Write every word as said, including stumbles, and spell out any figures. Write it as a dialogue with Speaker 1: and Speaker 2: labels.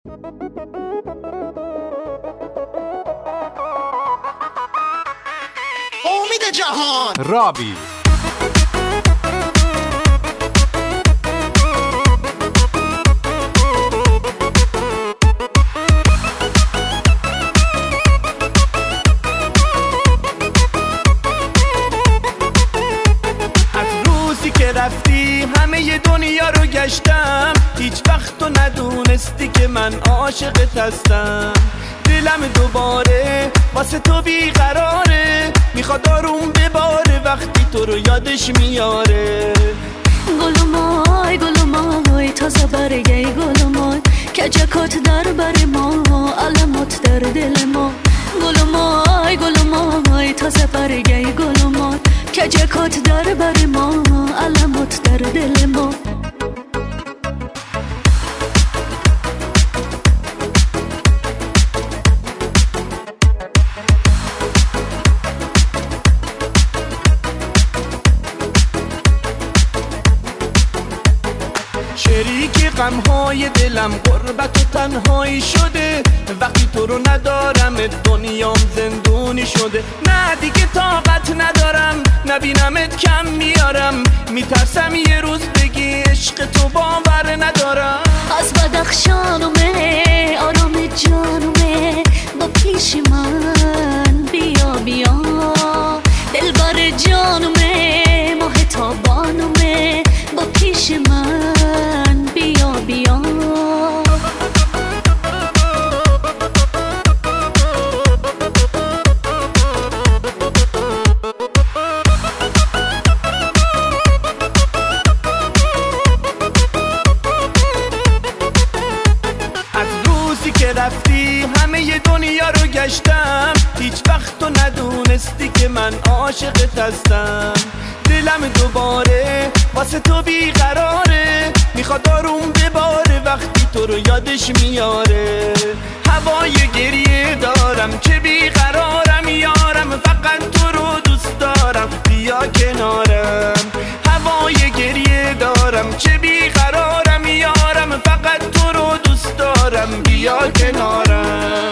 Speaker 1: امید جهان
Speaker 2: رابی
Speaker 3: که رفتی همه دنیا رو گشتم، هیچ وقت تو ندونستی که من عاشقت هستم. دلم دوباره واسه تو بیقراره، میخواد آروم بباره وقتی تو رو یادش میاره.
Speaker 4: گلومای گلومای تازه برگی گلومای کجکات در بر ما علمات در دل ما. گلومای گلومای تازه برگی گلومای کجکات در بر ما علمات در دل ما.
Speaker 3: شریک غمهای دلم غربت و تنهایی شده، وقتی تو رو ندارم دنیام زندونی شده. نه دیگه طاقت ندارم نبینمت کم میارم، میترسم یه روز بگی عشق تو باور ندارم.
Speaker 4: از بدخشانومه آرام جانومه با پیش من بیا بیا. دلبر جانومه ماه تابانومه با پیش من بیا بیا.
Speaker 3: که رفتی همه دنیا رو گشتم، هیچ وقت تو ندونستی که من عاشقت هستم. دلم دوباره واسه تو بیقراره، میخواد آروم بباره وقتی تو رو یادش میاره. هوای گریه دارم که بیقرارم یارم، فقط تو رو دوست دارم بیا کنارم. هوای گریه دارم که بیقرارم یارم، فقط تو رو دوست دارم بیا کنارم.